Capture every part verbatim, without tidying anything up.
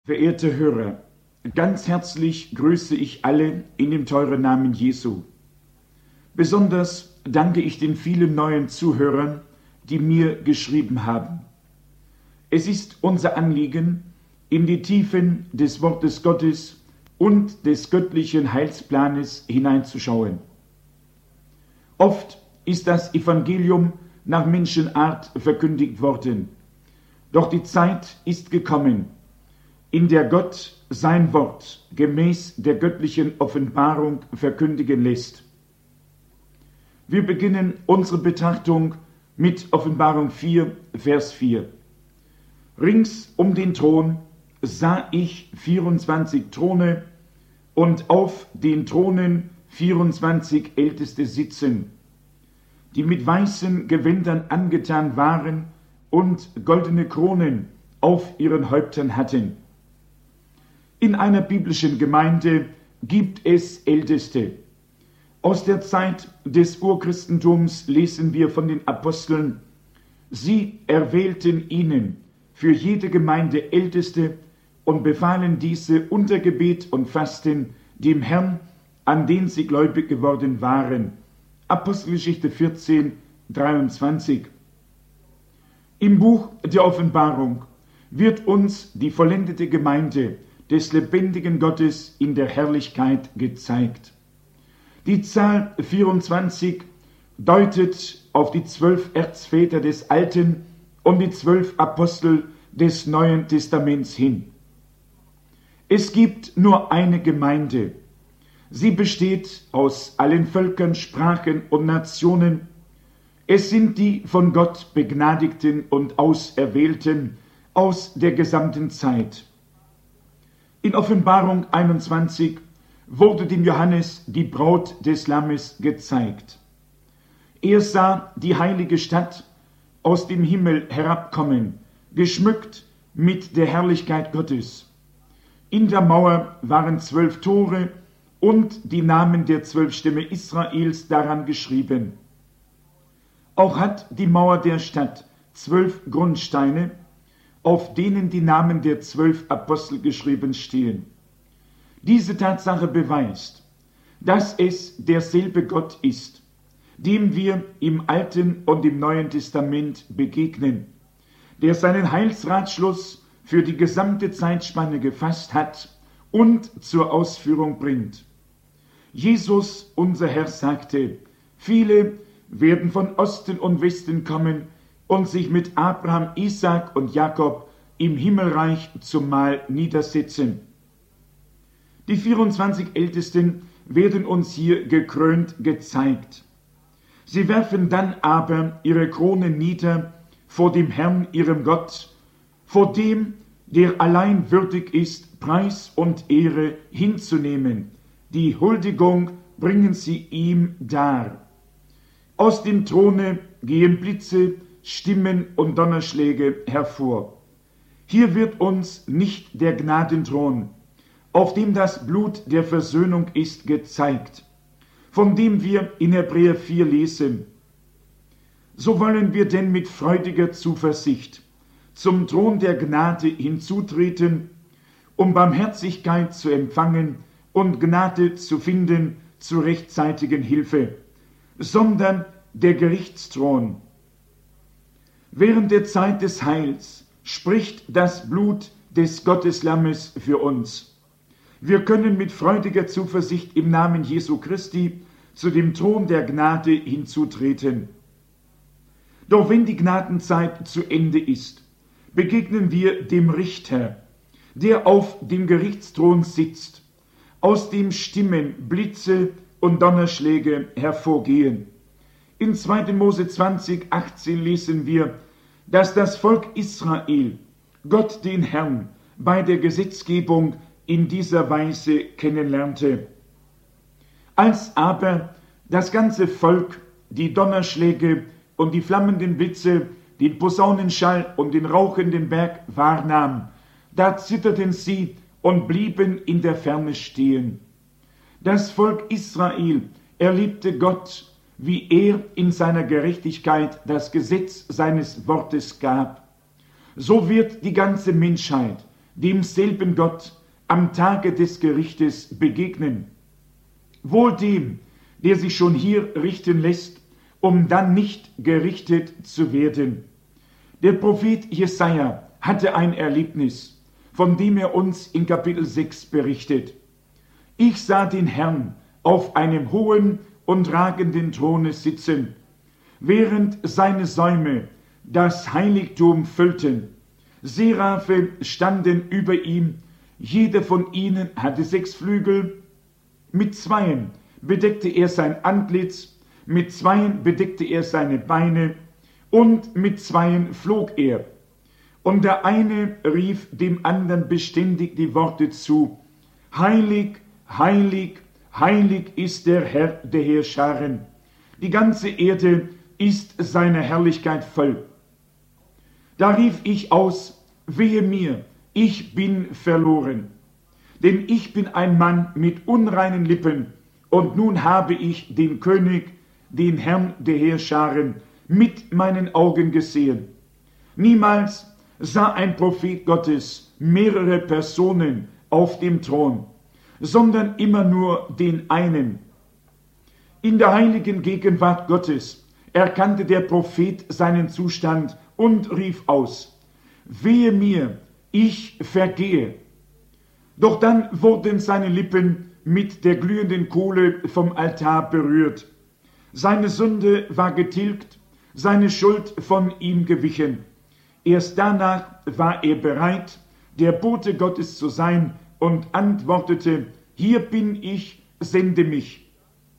Verehrte Hörer, ganz herzlich grüße ich alle in dem teuren Namen Jesu. Besonders danke ich den vielen neuen Zuhörern, die mir geschrieben haben. Es ist unser Anliegen, in die Tiefen des Wortes Gottes und des göttlichen Heilsplanes hineinzuschauen. Oft ist das Evangelium nach Menschenart verkündigt worden, doch die Zeit ist gekommen, in der Gott sein Wort gemäß der göttlichen Offenbarung verkündigen lässt. Wir beginnen unsere Betrachtung mit Offenbarung vier, Vers vier. Rings um den Thron sah ich vierundzwanzig Throne und auf den Thronen vierundzwanzig Älteste sitzen, die mit weißen Gewändern angetan waren und goldene Kronen auf ihren Häuptern hatten. In einer biblischen Gemeinde gibt es Älteste. Aus der Zeit des Urchristentums lesen wir von den Aposteln: Sie erwählten ihnen für jede Gemeinde Älteste und befahlen diese unter Gebet und Fasten dem Herrn, an den sie gläubig geworden waren. Apostelgeschichte vierzehn, dreiundzwanzig. Im Buch der Offenbarung wird uns die vollendete Gemeinde des lebendigen Gottes in der Herrlichkeit gezeigt. Die Zahl vierundzwanzig deutet auf die zwölf Erzväter des Alten und die zwölf Apostel des Neuen Testaments hin. Es gibt nur eine Gemeinde. Sie besteht aus allen Völkern, Sprachen und Nationen. Es sind die von Gott Begnadigten und Auserwählten aus der gesamten Zeit. In Offenbarung einundzwanzig wurde dem Johannes die Braut des Lammes gezeigt. Er sah die heilige Stadt aus dem Himmel herabkommen, geschmückt mit der Herrlichkeit Gottes. In der Mauer waren zwölf Tore und die Namen der zwölf Stämme Israels daran geschrieben. Auch hat die Mauer der Stadt zwölf Grundsteine, auf denen die Namen der zwölf Apostel geschrieben stehen. Diese Tatsache beweist, dass es derselbe Gott ist, dem wir im Alten und im Neuen Testament begegnen, der seinen Heilsratschluss für die gesamte Zeitspanne gefasst hat und zur Ausführung bringt. Jesus, unser Herr, sagte: Viele werden von Osten und Westen kommen und sich mit Abraham, Isaak und Jakob im Himmelreich zum Mahl niedersetzen. Die vierundzwanzig Ältesten werden uns hier gekrönt gezeigt. Sie werfen dann aber ihre Kronen nieder vor dem Herrn, ihrem Gott, vor dem, der allein würdig ist, Preis und Ehre hinzunehmen. Die Huldigung bringen sie ihm dar. Aus dem Throne gehen Blitze, Stimmen und Donnerschläge hervor. Hier wird uns nicht der Gnadenthron, auf dem das Blut der Versöhnung ist, gezeigt, von dem wir in Hebräer vier lesen: So wollen wir denn mit freudiger Zuversicht zum Thron der Gnade hinzutreten, um Barmherzigkeit zu empfangen und Gnade zu finden zur rechtzeitigen Hilfe, sondern der Gerichtsthron. Während der Zeit des Heils spricht das Blut des Gotteslammes für uns. Wir können mit freudiger Zuversicht im Namen Jesu Christi zu dem Thron der Gnade hinzutreten. Doch wenn die Gnadenzeit zu Ende ist, begegnen wir dem Richter, der auf dem Gerichtsthron sitzt, aus dem Stimmen, Blitze und Donnerschläge hervorgehen. In zweiter Mose zwanzig, achtzehn lesen wir, dass das Volk Israel Gott den Herrn bei der Gesetzgebung in dieser Weise kennenlernte. Als aber das ganze Volk die Donnerschläge und die flammenden Blitze, den Posaunenschall und den rauchenden Berg wahrnahm, da zitterten sie und blieben in der Ferne stehen. Das Volk Israel erlebte Gott, wie er in seiner Gerechtigkeit das Gesetz seines Wortes gab. So wird die ganze Menschheit demselben Gott am Tage des Gerichtes begegnen. Wohl dem, der sich schon hier richten lässt, um dann nicht gerichtet zu werden. Der Prophet Jesaja hatte ein Erlebnis, von dem er uns in Kapitel sechs berichtet. Ich sah den Herrn auf einem hohen und ragenden Throne sitzen, während seine Säume das Heiligtum füllten. Seraphe standen über ihm, jeder von ihnen hatte sechs Flügel, mit zweien bedeckte er sein Antlitz, mit zweien bedeckte er seine Beine, und mit zweien flog er. Und der eine rief dem anderen beständig die Worte zu: Heilig, heilig, heilig ist der Herr der Heerscharen. Die ganze Erde ist seiner Herrlichkeit voll. Da rief ich aus: Wehe mir, ich bin verloren. Denn ich bin ein Mann mit unreinen Lippen, und nun habe ich den König, den Herrn der Heerscharen, mit meinen Augen gesehen. Niemals sah ein Prophet Gottes mehrere Personen auf dem Thron, sondern immer nur den einen. In der heiligen Gegenwart Gottes erkannte der Prophet seinen Zustand und rief aus: Wehe mir, ich vergehe. Doch dann wurden seine Lippen mit der glühenden Kohle vom Altar berührt. Seine Sünde war getilgt, seine Schuld von ihm gewichen. Erst danach war er bereit, der Bote Gottes zu sein, und antwortete: Hier bin ich, sende mich.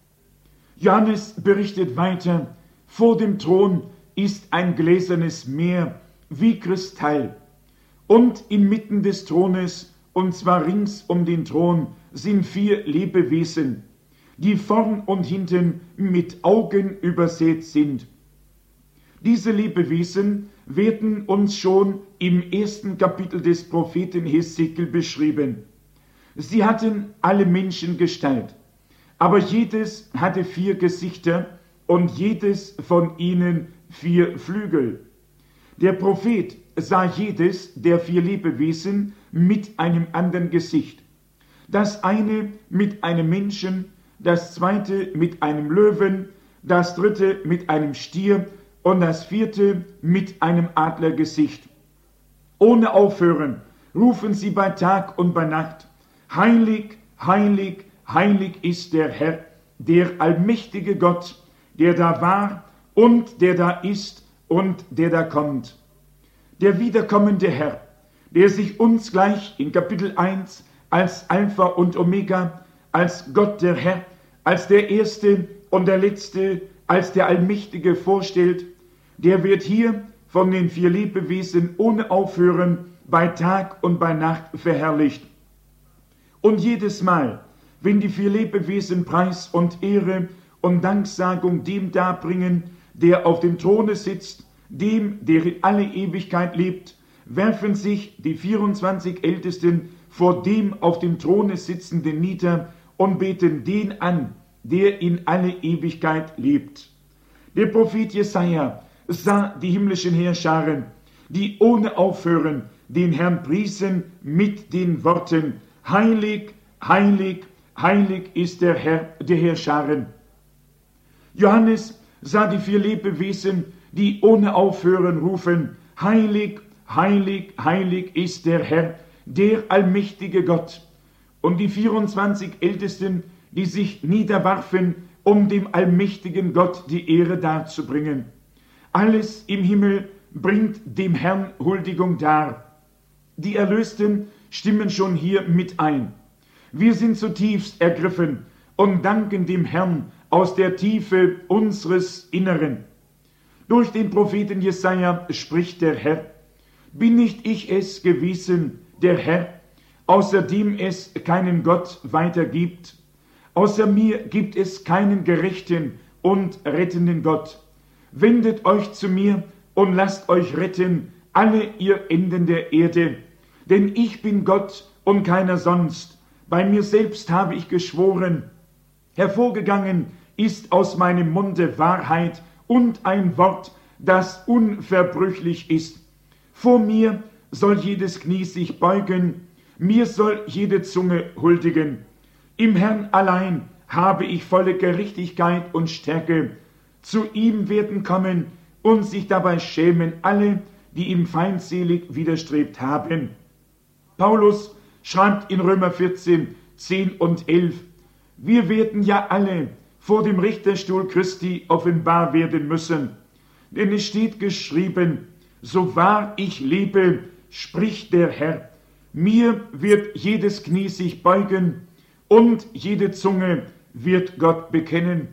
Johannes berichtet weiter: Vor dem Thron ist ein gläsernes Meer wie Kristall, und inmitten des Thrones, und zwar rings um den Thron, sind vier Lebewesen, die vorn und hinten mit Augen übersät sind. Diese Lebewesen werden uns schon im ersten Kapitel des Propheten Hesekiel beschrieben. Sie hatten alle Menschengestalt, aber jedes hatte vier Gesichter und jedes von ihnen vier Flügel. Der Prophet sah jedes der vier Lebewesen mit einem anderen Gesicht. Das eine mit einem Menschen, das zweite mit einem Löwen, das dritte mit einem Stier und das vierte mit einem Adlergesicht. Ohne Aufhören rufen sie bei Tag und bei Nacht: Heilig, heilig, heilig ist der Herr, der allmächtige Gott, der da war und der da ist und der da kommt. Der wiederkommende Herr, der sich uns gleich in Kapitel eins als Alpha und Omega, als Gott der Herr, als der Erste und der Letzte, als der Allmächtige vorstellt, der wird hier von den vier Lebewesen ohne Aufhören bei Tag und bei Nacht verherrlicht. Und jedes Mal, wenn die vier Lebewesen Preis und Ehre und Danksagung dem darbringen, der auf dem Throne sitzt, dem, der in alle Ewigkeit lebt, werfen sich die vierundzwanzig Ältesten vor dem auf dem Throne sitzenden nieder und beten den an, der in alle Ewigkeit lebt. Der Prophet Jesaja sah die himmlischen Heerscharen, die ohne Aufhören den Herrn priesen mit den Worten: Heilig, heilig, heilig ist der Herr der Heerscharen. Johannes sah die vier Lebewesen, die ohne Aufhören rufen: Heilig, heilig, heilig ist der Herr, der allmächtige Gott. Und die vierundzwanzig Ältesten, die sich niederwarfen, um dem allmächtigen Gott die Ehre darzubringen. Alles im Himmel bringt dem Herrn Huldigung dar. Die Erlösten stimmen schon hier mit ein. Wir sind zutiefst ergriffen und danken dem Herrn aus der Tiefe unseres Inneren. Durch den Propheten Jesaja spricht der Herr: Bin nicht ich es gewesen, der Herr, außer dem es keinen Gott weiter gibt? Außer mir gibt es keinen gerechten und rettenden Gott. Wendet euch zu mir und lasst euch retten, alle ihr Enden der Erde. Denn ich bin Gott und keiner sonst. Bei mir selbst habe ich geschworen. Hervorgegangen ist aus meinem Munde Wahrheit und ein Wort, das unverbrüchlich ist. Vor mir soll jedes Knie sich beugen, mir soll jede Zunge huldigen. Im Herrn allein habe ich volle Gerechtigkeit und Stärke. Zu ihm werden kommen und sich dabei schämen alle, die ihm feindselig widerstrebt haben. Paulus schreibt in Römer vierzehn, zehn und elf, wir werden ja alle vor dem Richterstuhl Christi offenbar werden müssen. Denn es steht geschrieben, so wahr ich lebe, spricht der Herr, mir wird jedes Knie sich beugen und jede Zunge wird Gott bekennen.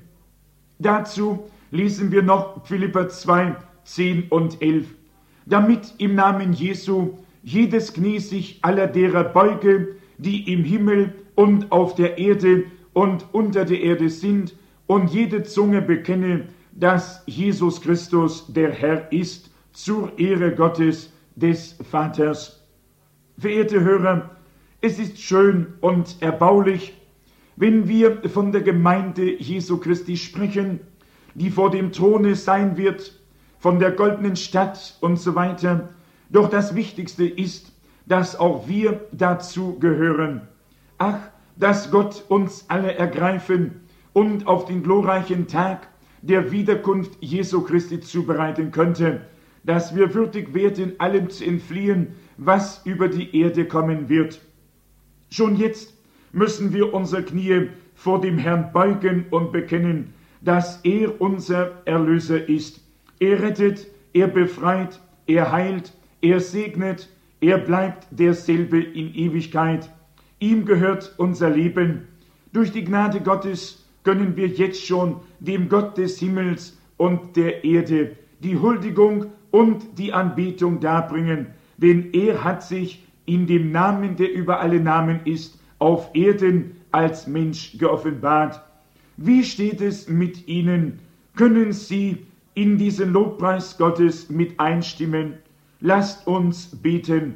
Dazu lesen wir noch Philipper zwei, zehn und elf. Damit im Namen Jesu jedes Knie sich aller derer beuge, die im Himmel und auf der Erde und unter der Erde sind, und jede Zunge bekenne, dass Jesus Christus der Herr ist, zur Ehre Gottes, des Vaters. Verehrte Hörer, es ist schön und erbaulich, wenn wir von der Gemeinde Jesu Christi sprechen, die vor dem Throne sein wird, von der goldenen Stadt und so weiter. Doch das Wichtigste ist, dass auch wir dazu gehören. Ach, dass Gott uns alle ergreifen und auf den glorreichen Tag der Wiederkunft Jesu Christi zubereiten könnte, dass wir würdig werden, allem zu entfliehen, was über die Erde kommen wird. Schon jetzt müssen wir unsere Knie vor dem Herrn beugen und bekennen, dass er unser Erlöser ist. Er rettet, er befreit, er heilt, er segnet, er bleibt derselbe in Ewigkeit. Ihm gehört unser Leben. Durch die Gnade Gottes können wir jetzt schon dem Gott des Himmels und der Erde die Huldigung und die Anbetung darbringen, denn er hat sich in dem Namen, der über alle Namen ist, auf Erden als Mensch geoffenbart. Wie steht es mit Ihnen? Können Sie in diesen Lobpreis Gottes mit einstimmen? Lasst uns beten.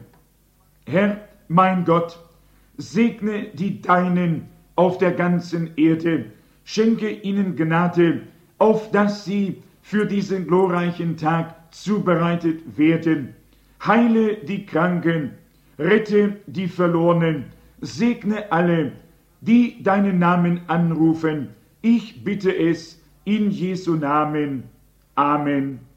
Herr, mein Gott, segne die Deinen auf der ganzen Erde, schenke ihnen Gnade, auf dass sie für diesen glorreichen Tag zubereitet werden. Heile die Kranken, rette die Verlorenen, segne alle, die deinen Namen anrufen. Ich bitte es in Jesu Namen. Amen.